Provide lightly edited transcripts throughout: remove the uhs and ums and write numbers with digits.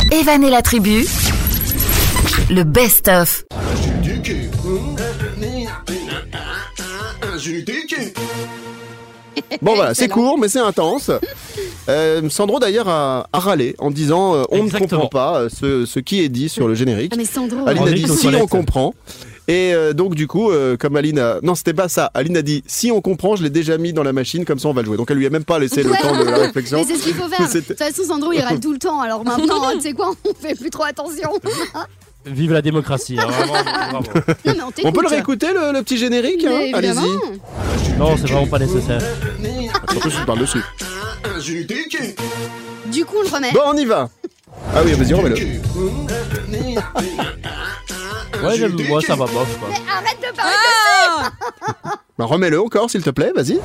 Evan et la tribu, le best-of. Bon voilà, c'est court mais c'est intense. Sandro d'ailleurs a râlé en disant on ne comprend pas ce qui est dit sur le générique. Ah mais Sandro, Aline a dit si toilettes. on comprend. Et donc du coup, comme Aline a... Non, c'était pas ça. Aline a dit si on comprend, je l'ai déjà mis dans la machine, comme ça on va le jouer. Donc elle lui a même pas laissé le temps de la réflexion. mais c'est ce qu'il faut faire. De toute façon, Sandro, il râle tout le temps. Alors maintenant, tu sais quoi, on fait plus trop attention. Vive la démocratie, hein, vraiment, bravo. Non, mais on t'écoute. On peut le réécouter le petit générique hein Mais évidemment. Allez-y. Non, c'est vraiment pas nécessaire. Surtout si je parle dessus. Du coup, on le remet. Bon, on y va. Ah oui, vas-y, remets-le. Ouais, moi ça va bof quoi. Mais arrête de parler Bah, remets-le encore, s'il te plaît, vas-y.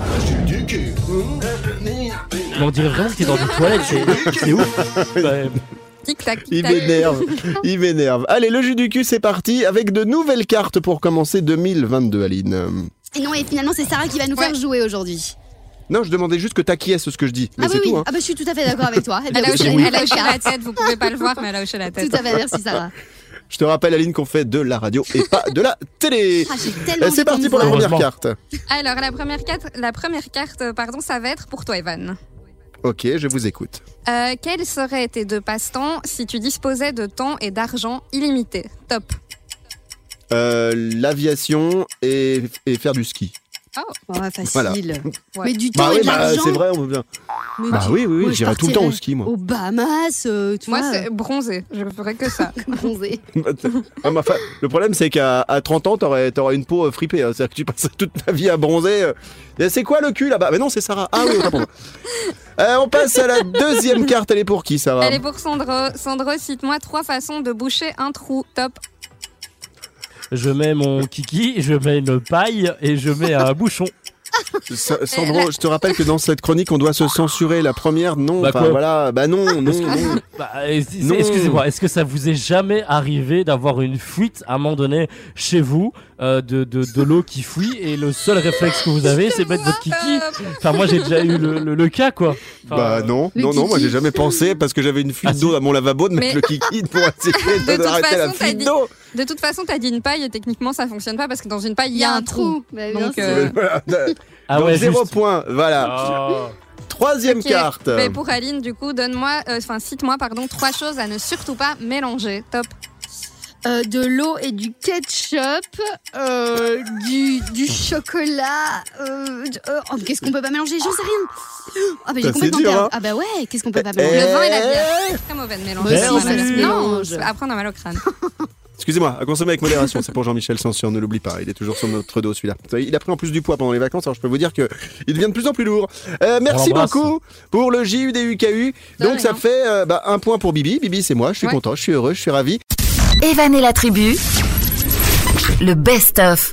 Mais on dirait vraiment que t'es dans une toilette, c'est ouf. Ouais. Tic-tac, Il tic-tac. m'énerve. Allez, le jus du cul, c'est parti, avec de nouvelles cartes pour commencer 2022, Aline. Et non, et finalement, c'est Sarah qui va nous faire jouer aujourd'hui. Non, je demandais juste que t'acquiesces ce que je dis, mais Ah c'est oui, tout. Hein. Ah bah je suis tout à fait d'accord avec toi. Eh bien, Elle a oui, hoché, j'ai une elle a nouvelle hoché la carte. tête, vous pouvez pas le voir, mais elle a hoché la tête. Tout à fait, merci Sarah. Je te rappelle, Aline, qu'on fait de la radio et pas de la télé. Ah, j'ai tellement envie C'est parti qu'on pour la me voit. première carte. Alors, la première carte, ça va être pour toi, Evan. Ok, je vous écoute. Quels seraient tes deux passe-temps si tu disposais de temps et d'argent illimité? Top. L'aviation et faire du ski. Oh, facile. Voilà. Ouais. Mais du temps Bah et oui, de l'argent. c'est vrai, on veut bien. Mais Bah oui, moi, je j'irai tout le temps au partirais ski, moi. Aux Bahamas, tu Moi, vois. c'est bronzé. Je ferais que ça. Bronzé. Ah, mais enfin, le problème, c'est qu'à 30 ans, t'auras une peau fripée. Hein. C'est-à-dire que tu passes toute ta vie à bronzer. C'est quoi le cul là-bas? Mais non, c'est Sarah. Ah oui, pardon. On passe à la deuxième carte. Elle est pour qui, Sarah? Elle est pour Sandro. Sandro, cite-moi 3 façons de boucher un trou. Top. Je mets mon kiki, je mets une paille et je mets un bouchon. Sandro, je te rappelle que dans cette chronique, on doit se censurer. La première, non. Bah Enfin, quoi voilà. Bah non. Bah, Non. excusez-moi, est-ce que ça vous est jamais arrivé d'avoir une fuite à un moment donné chez vous, de l'eau qui fuit et le seul réflexe que vous avez c'est mettre votre kiki? Enfin moi j'ai déjà eu le cas quoi. Enfin, Bah non, le moi kiki. j'ai jamais pensé parce que j'avais une fuite Ah, d'eau à mon lavabo de mettre Mais- le kiki pour essayer De toute d'arrêter la façon, t'as fuite dit- d'eau. De toute façon, t'as dit une paille et techniquement, ça fonctionne pas parce que dans une paille, Il y a un trou. Bah, bien Donc, sûr. Voilà. Ah Donc, ouais, 0 juste. point, voilà. Oh. Troisième Ok. carte. Mais pour Aline, du coup, cite-moi 3 choses à ne surtout pas mélanger. Top. De l'eau et du ketchup, du chocolat. Qu'est-ce qu'on peut pas mélanger? J'en sais rien. Ah bah j'ai Ça, c'est complètement dur, perdu. hein. Ah bah ouais, qu'est-ce qu'on peut pas Le mélanger? vin et la bière. C'est très mauvais de mélanger. Bah si, Ça, ça se mélange. Après, on a mal au crâne. Excusez-moi, à consommer avec modération. C'est pour Jean-Michel Sancian, ne l'oublie pas. Il est toujours sur notre dos, celui-là. Il a pris en plus du poids pendant les vacances, alors je peux vous dire qu'il devient de plus en plus lourd. Merci On l'embrasse. beaucoup pour le JUDUKU. De Donc ça rien. fait 1 point pour Bibi. Bibi, c'est moi. Je suis Ouais. content, je suis heureux, je suis ravi. Evan et la tribu, le best-of.